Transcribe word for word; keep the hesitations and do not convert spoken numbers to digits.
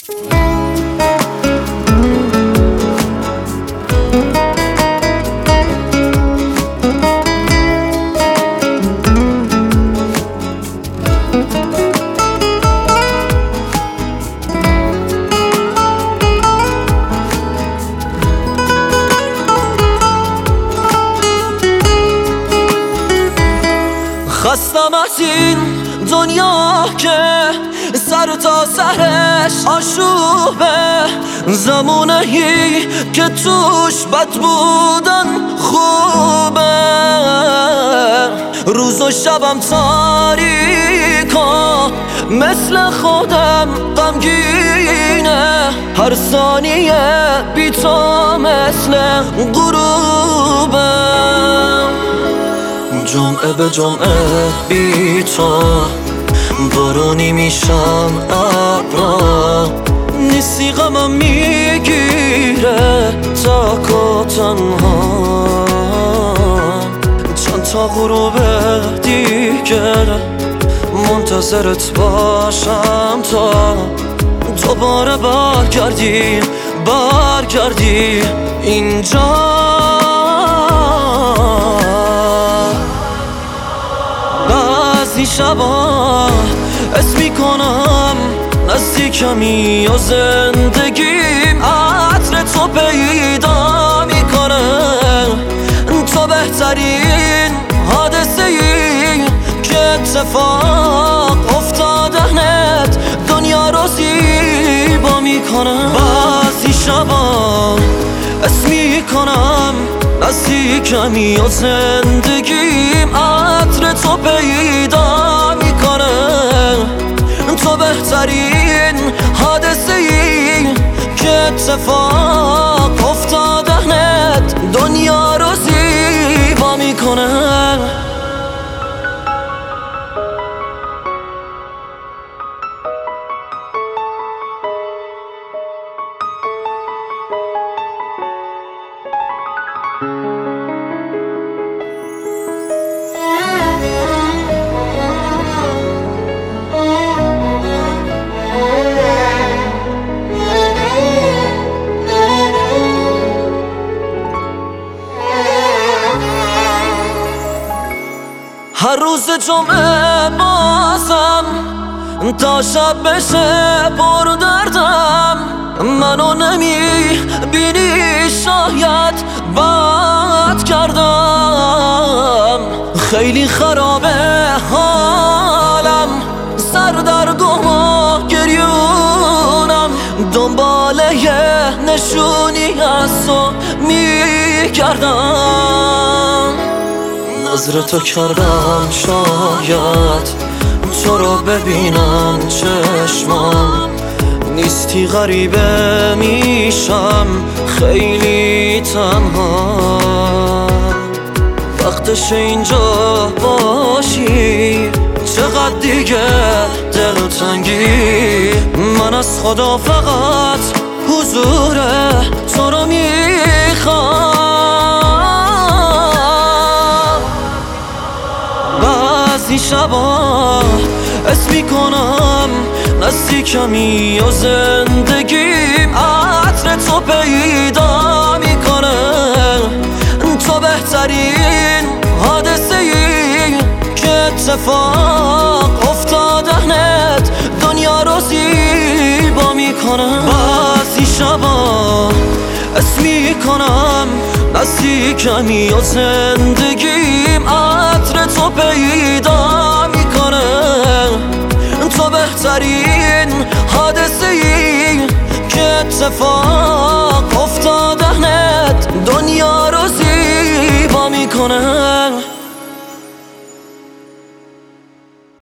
خستم از این دنیا که سر تا سرش آشوبه، زمونهی که توش بد بودن خوبه، روز و شبم تاریکا مثل خودم غمگینه، هر ثانیه بی تو مثل غروبه، جمعه به جمعه بی تو بارونی میشم ابرا، نیستی غمم میگیره تک و تنها، چند تا غروب دیگر منتظرت باشم تا دوباره برگردی برگردی اینجا. بعضی شبا اسم میکنم نزدیکمی و زندگیم عطر تو پیدا میکنه، تو بهترین حادثه ای که اتفاق افتادنت دنیا رو زیبا میکنه. بعضی شبا اسم میکنم نزدیکمی و زندگیم عطر تو پیدا میکنه، تو بهترین حادثه ای که اتفاق افتادنت دنیا رو زیبا میکنه. هر روز جمعه بازم تا شب بشه پر دردم، منو نمی بینی شاید بد کردم، خیلی خرابه حالم سردرگم و گریونم، دنباله یه نشونی از تو میگردم، نظرتو کردم شاید تو رو ببینم چشمام، نیستی غریبه میشم خیلی تنها، وقتش اینجا باشی چقدر دیگه دلتنگی، من از خدا فقط حضور تو رو میخوام. بعضی شبا اسم میکنم نزدیکمی و زندگیم عطر تو پیدا میکنه، تو بهترین حادثه ای که اتفاق افتادنت دنیا رو زیبا میکنه. بعضی شبا اسم میکنم نزدیکمی و زندگیم عطر تو پیدا میکنه، تو بهترین حادثه ای که اتفاق افتادنت دنیا رو زیبا میکنه.